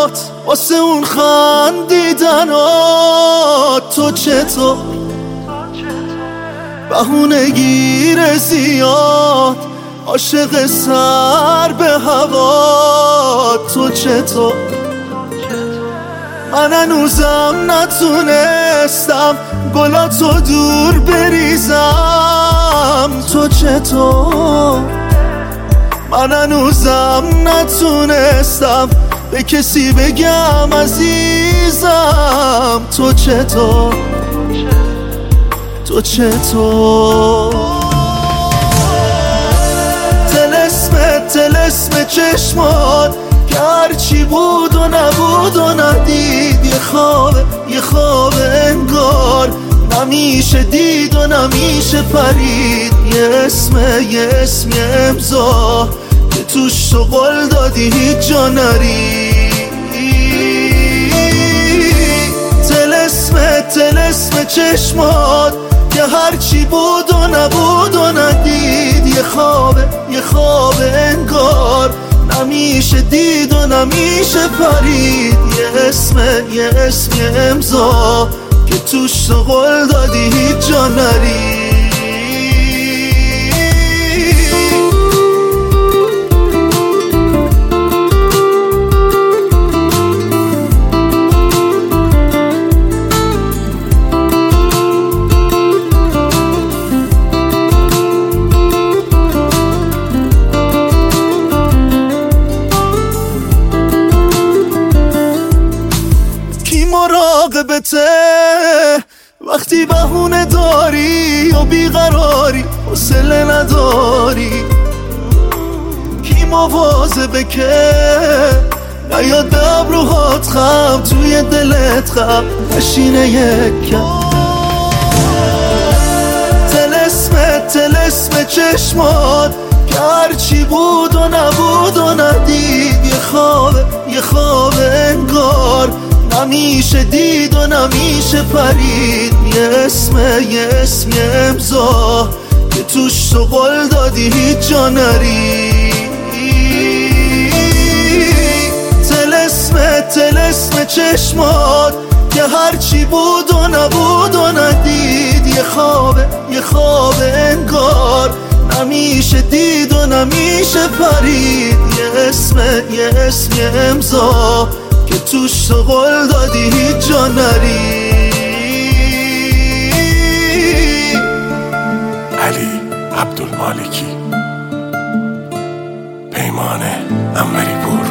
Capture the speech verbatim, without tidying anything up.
چشمات واسه اون خندیدنات. تو چطور بهونه گیر زیاد عاشق سر به هوا. تو چطور من هنوزم نتونستم گلاتو دور بریزم. تو چطور من هنوزم نتونستم به کسی بگم عزیزم. تو چطور تو چطور طلسم طلسم چشمات که هرچی بود و نبود و ندید. یه خوابه یه خوابه انگار نمیشه دید و نمیشه پرید. یه اسم یه اسم یه امضا که توش تو قول دادی هیچ جا نری. طلسم طلسم چشمات که هرچی بود و نبود و ندید. یه خوابه یه خوابه انگار نمیشه دید و نمیشه پرید. یه اسم یه اسم یه امضا که توش تو قول دادی هیچ جا نری. مراقبته وقتی بهونه داری و بیقراری حوصله نداری. کی مواظبه که نیاد به ابروهات خم توی دلت خم نشینه یک کم. طلسم طلسم چشمات که هرچی بود و نبود و ندید. یه خوابه یه خوابه انگار نمیشه دید و نمیشه پرید. یه اسم یه اسم یه امضا که توش تو قول دادی هیچ جا نری. طلسم طلسم چشمات که هرچی بود و نبود و ندید. یه خوابه یه خوابه انگار نمیشه دید و نمیشه پرید. یه اسم یه اسم یه امضا که توش تو قول دادی هیچ جا نری. علی عبدالمالکی، پیمان انوری پور.